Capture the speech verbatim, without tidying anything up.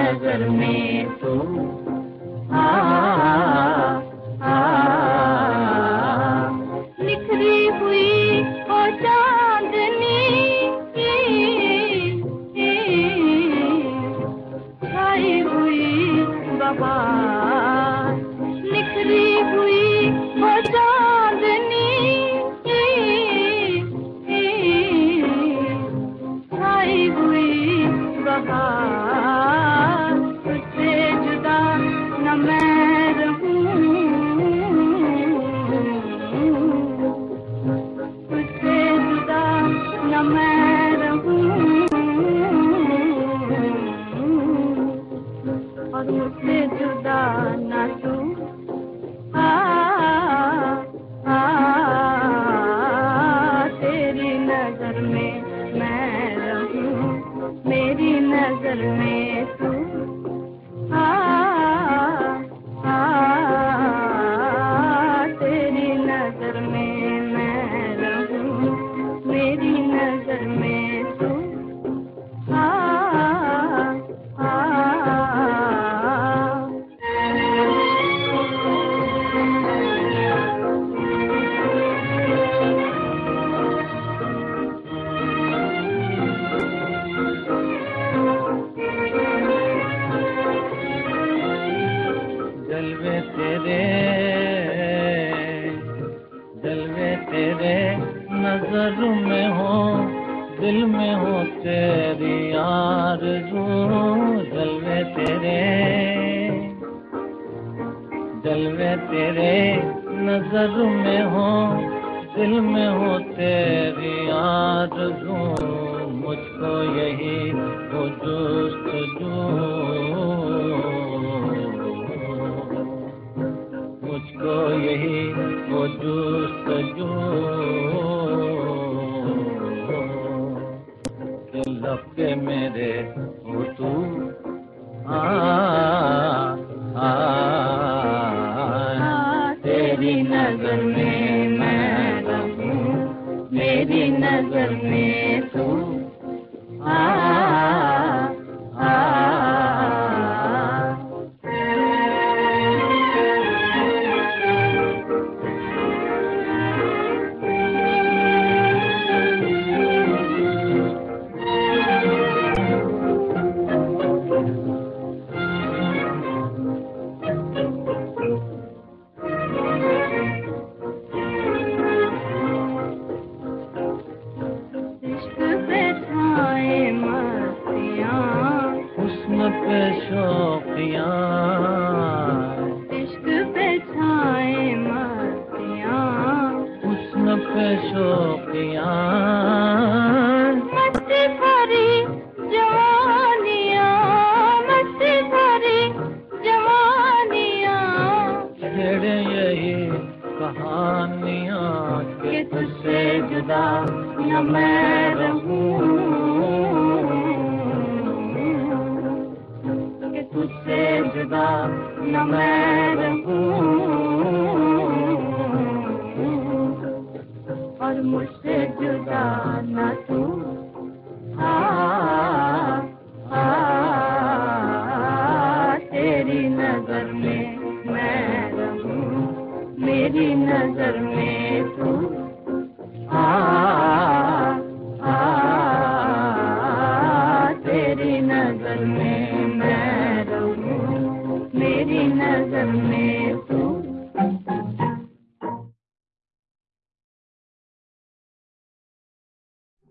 नजर में तू आ, आ, निखरी हुई ओ चांदनी छाई हुई बहार, निखरी हुई ओ चांदनी छाई हुई बहार, तुझसे जुदा न मैं रहूं, तुझसे जुदा न मैं रहूं, और मुझसे जुदा न तू आ, आ, तेरी नजर में मैं रहूं, मेरी नजर में तू आ, आ, तेरी नजर में मैं रहूं, मेरी नजर में तू आ, आ, जलवे तेरे जलवे तेरे नजर में हो, दिल में हो तेरी आरज़ू, जलवे तेरे जलवे तेरे नजर में हो, दिल में हो तेरी आरज़ू, मुझको यही वो जुस्तजू, मुझको यही वो जुस्तजू, कि लब के मेरे हो तू आ, आ, तेरी नजर में मैं रहूं, मेरी नजर में तू आ, आ, पे शौकियाँ, इश्क पे छाए मस्तियाँ, हुस्न पे शौकियाँ, मस्ती भरी जवानियाँ, मस्ती भरी जवानियाँ, छेड़े यही कहानियाँ, कि तुझसे जुदा न मैं रहूं, तुझसे जुदा न मैं रहूं, और मुझसे जुदा न तू आ, आ, तेरी नजर में मैं रहूं, मेरी नजर में तू आ, आ, तेरी नजर में